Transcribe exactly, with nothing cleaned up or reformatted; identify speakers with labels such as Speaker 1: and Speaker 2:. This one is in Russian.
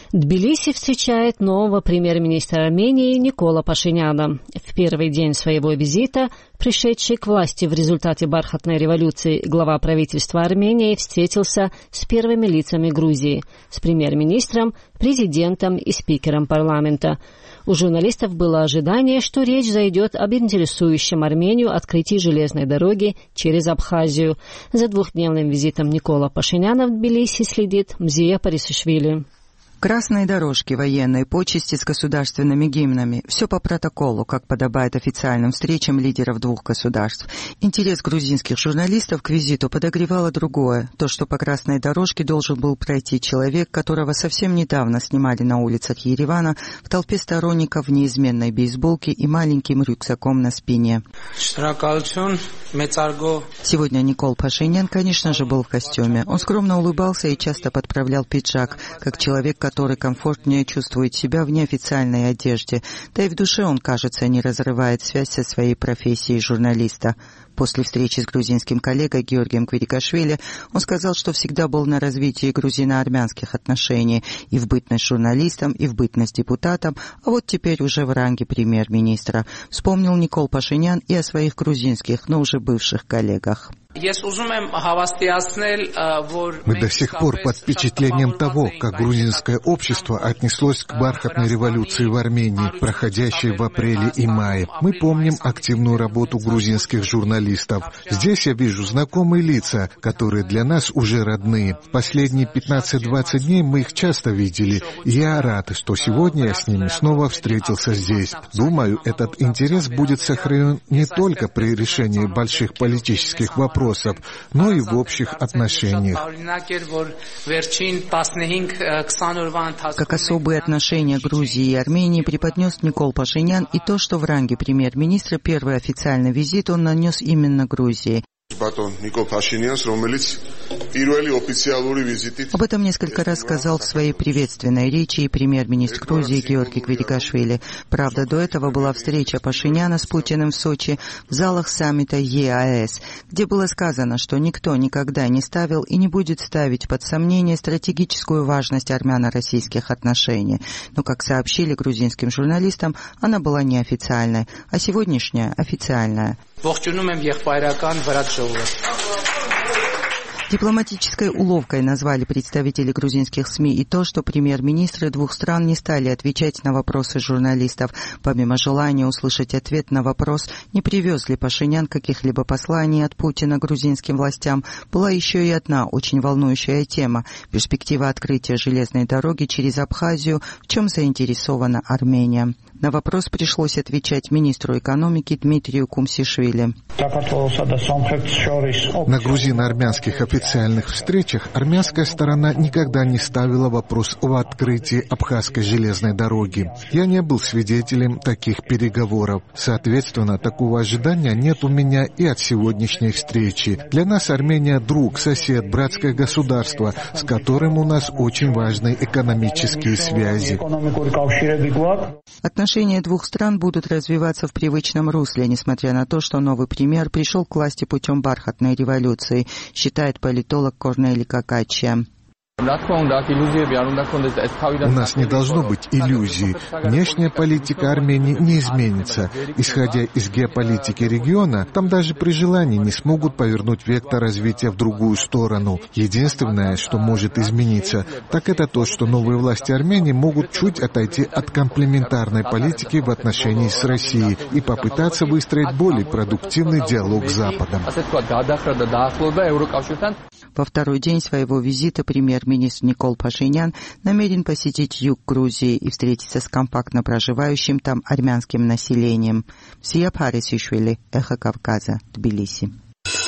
Speaker 1: Тбилиси встречает нового премьер-министра Армении Никола Пашиняна. В первый день своего визита пришедший к власти в результате бархатной революции глава правительства Армении встретился с первыми лицами Грузии, с премьер-министром, президентом и спикером парламента. У журналистов было ожидание, что речь зайдет об интересующем Армению открытии железной дороги через Абхазию. За двухдневным визитом Никола Пашиняна в Тбилиси следит Мзия Парисишвили.
Speaker 2: Красные дорожки, военные почести с государственными гимнами. Все по протоколу, как подобает официальным встречам лидеров двух государств. Интерес грузинских журналистов к визиту подогревало другое. То, что по красной дорожке должен был пройти человек, которого совсем недавно снимали на улицах Еревана в толпе сторонников в неизменной бейсболке и маленьким рюкзаком на спине. Сегодня Никол Пашинян, конечно же, был в костюме. Он скромно улыбался и часто подправлял пиджак, как человек, который комфортнее чувствует себя в неофициальной одежде. Да и в душе он, кажется, не разрывает связь со своей профессией журналиста. После встречи с грузинским коллегой Георгием Квирикашвили он сказал, что всегда был на развитии грузино-армянских отношений и в бытность журналистом, и в бытность депутатом, а вот теперь уже в ранге премьер-министра. Вспомнил Никол Пашинян и о своих грузинских, но уже бывших коллегах.
Speaker 3: Мы до сих пор под впечатлением того, как грузинское общество отнеслось к бархатной революции в Армении, проходящей в апреле и мае. Мы помним активную работу грузинских журналистов. Здесь я вижу знакомые лица, которые для нас уже родные. В последние пятнадцать-двадцать дней мы их часто видели, и я рад, что сегодня я с ними снова встретился здесь. Думаю, этот интерес будет сохранен не только при решении больших политических вопросов, но и в общих отношениях.
Speaker 2: Как особые отношения Грузии и Армении преподнес Никол Пашинян и то, что в ранге премьер-министра первый официальный визит он нанес именно Грузии. Об этом несколько раз сказал в своей приветственной речи и премьер-министр Грузии Георгий Квирикашвили. Правда, до этого была встреча Пашиняна с Путиным в Сочи в залах саммита ЕАЭС, где было сказано, что никто никогда не ставил и не будет ставить под сомнение стратегическую важность армяно-российских отношений. Но, как сообщили грузинским журналистам, она была неофициальной, а сегодняшняя – официальная. Дипломатической уловкой назвали представители грузинских СМИ и то, что премьер-министры двух стран не стали отвечать на вопросы журналистов. Помимо желания услышать ответ на вопрос, не привез ли Пашинян каких-либо посланий от Путина грузинским властям, была еще и одна очень волнующая тема – перспектива открытия железной дороги через Абхазию, в чем заинтересована Армения. На вопрос пришлось отвечать министру экономики Дмитрию Кумсишвили.
Speaker 3: На грузино-армянских официальных встречах армянская сторона никогда не ставила вопрос о открытии Абхазской железной дороги. Я не был свидетелем таких переговоров. Соответственно, такого ожидания нет у меня и от сегодняшней встречи. Для нас Армения – друг, сосед, братское государство, с которым у нас очень важные экономические связи.
Speaker 2: Отношения двух стран будут развиваться в привычном русле, несмотря на то, что новый премьер пришел к власти путем бархатной революции, считает политолог Корнели Какачча.
Speaker 3: У нас не должно быть иллюзий. Внешняя политика Армении не изменится. Исходя из геополитики региона, там даже при желании не смогут повернуть вектор развития в другую сторону. Единственное, что может измениться, так это то, что новые власти Армении могут чуть отойти от комплементарной политики в отношении с Россией и попытаться выстроить более продуктивный диалог с Западом.
Speaker 2: Во второй день своего визита премьер-министр Никол Пашинян намерен посетить юг Грузии и встретиться с компактно проживающим там армянским населением. Мзия Парисишвили, Эхо Кавказа, Тбилиси.